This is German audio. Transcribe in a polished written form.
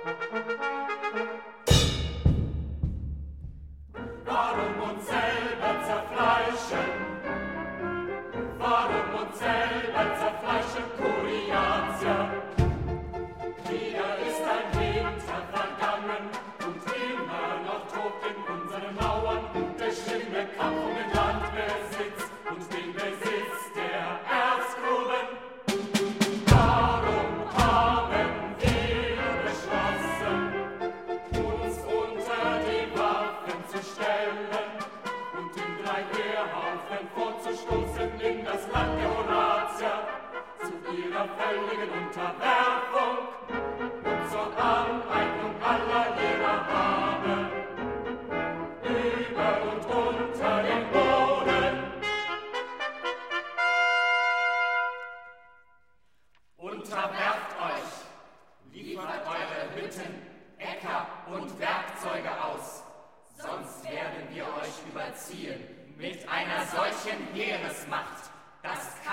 Warum uns selber zerfleischen? Warum uns selber zerfleischen, Kuriatier? Wieder ist ein Winter vergangen und immer noch tobt in unseren Mauern der schlimme Kampf um den Landbesitz und den Besitz der Erzgruben. Darum haben wir beschlossen, uns unter die Waffen zu stellen und in 3 Heerhaufen vorzustoßen in das Land der Horatier, zu ihrer völligen Unterwerfung und zur Aneignung aller ihrer Habe, über und unter dem Boden. Unterwerft euch, liefert eure Hütten, Äcker und Werkzeuge aus, sonst werden wir euch überziehen mit einer solchen Heeresmacht, dass